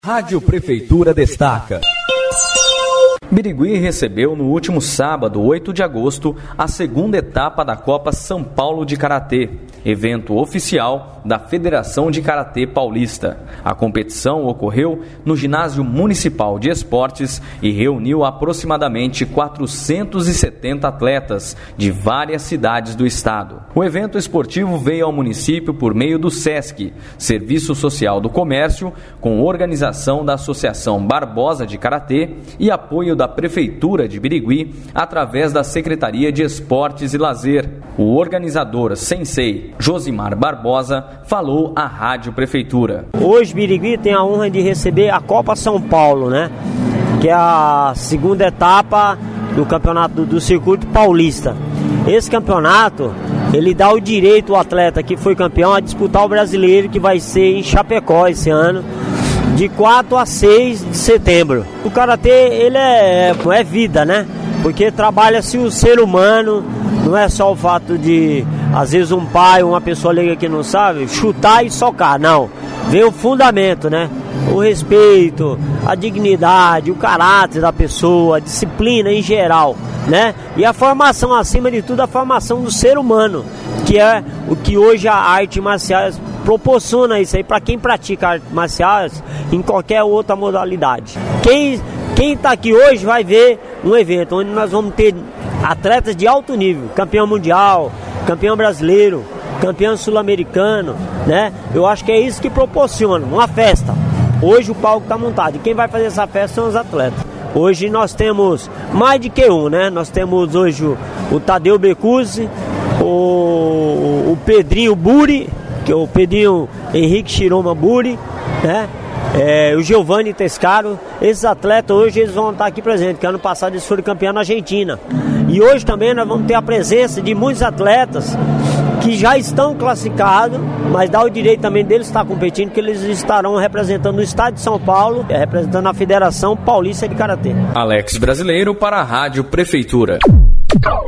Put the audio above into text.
Rádio Prefeitura destaca. Birigui recebeu no último sábado, 8 de agosto, a segunda etapa da Copa São Paulo de Karatê, evento oficial da Federação de Karatê Paulista. A competição ocorreu no Ginásio Municipal de Esportes e reuniu aproximadamente 470 atletas de várias cidades do estado. O evento esportivo veio ao município por meio do SESC, Serviço Social do Comércio, com organização da Associação Barbosa de Karatê e apoio da Prefeitura de Birigui, através da Secretaria de Esportes e Lazer. O organizador Sensei Josimar Barbosa falou à Rádio Prefeitura. Hoje Birigui tem a honra de receber a Copa São Paulo, né? Que é a segunda etapa do campeonato do Circuito Paulista. Esse campeonato, ele dá o direito ao atleta que foi campeão a disputar o brasileiro, que vai ser em Chapecó esse ano, de 4 a 6 de setembro. O karatê, ele é vida, né? Porque trabalha-se o ser humano, não é só o fato de, às vezes, um pai, uma pessoa leiga que não sabe, chutar e socar, não. Vem o fundamento, né? O respeito, a dignidade, o caráter da pessoa, a disciplina em geral, né? E a formação, acima de tudo, a formação do ser humano, que é o que hoje a arte marcial proporciona isso aí para quem pratica artes marciais em qualquer outra modalidade. Quem está aqui hoje vai ver um evento onde nós vamos ter atletas de alto nível, campeão mundial, campeão brasileiro, campeão sul-americano, né? Eu acho que é isso que proporciona uma festa. Hoje o palco está montado e quem vai fazer essa festa são os atletas. Hoje nós temos mais de que um, né? Nós temos hoje o Tadeu Becuzzi, o Pedrinho Buri, que é o Pedrinho Henrique Chiroma Buri, né? O Giovanni Tescaro. Esses atletas hoje eles vão estar aqui presentes, que ano passado eles foram campeões na Argentina. E hoje também nós vamos ter a presença de muitos atletas que já estão classificados, mas dá o direito também deles estar competindo, que eles estarão representando o estado de São Paulo, representando a Federação Paulista de Karatê. Alex Brasileiro para a Rádio Prefeitura.